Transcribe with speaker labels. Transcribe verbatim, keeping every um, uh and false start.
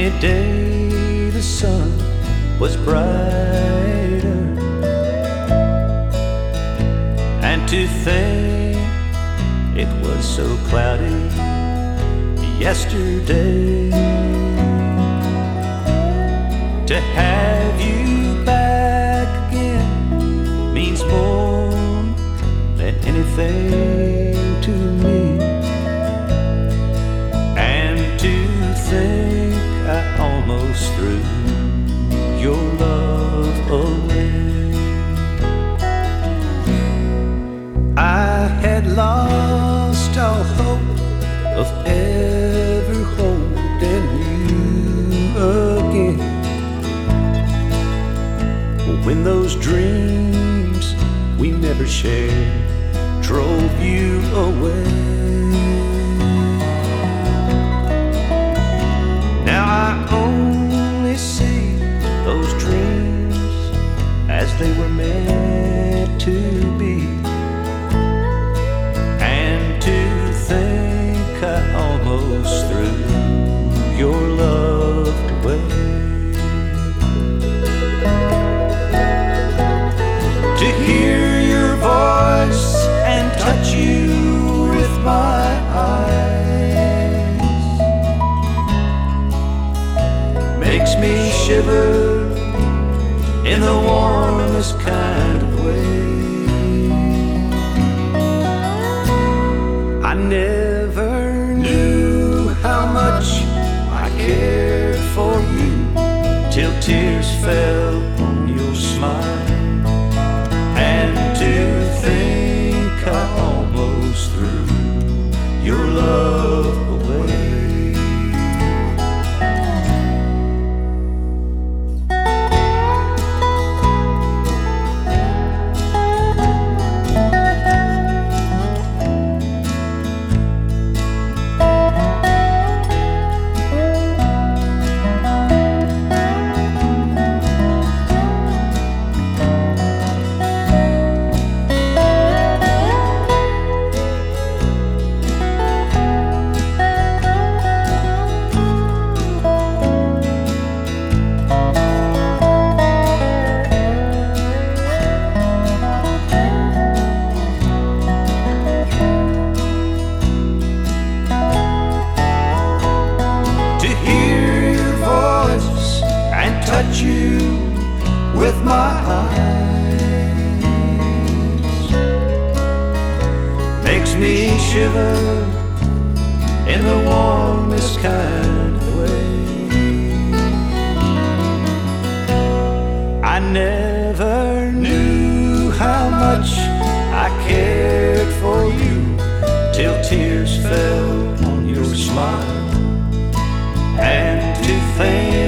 Speaker 1: Any day the sun was brighter, and to think it was so cloudy yesterday. To have you back again means more than anything to me. And to think I almost threw your love away. I had lost all hope of ever holding you again, when those dreams we never shared drove you away. Now I only see those dreams as they were meant to be. And to think I almost threw your love away. To hear your voice and touch you with my eyes makes me shiver in the warmest kind of way. I never knew how much I cared for you till tears fell on your smile. And to think I almost threw your love away. Touch you with my eyes makes me shiver in the warmest kind of way. I never knew how much I cared for you till tears fell on your smile. And to think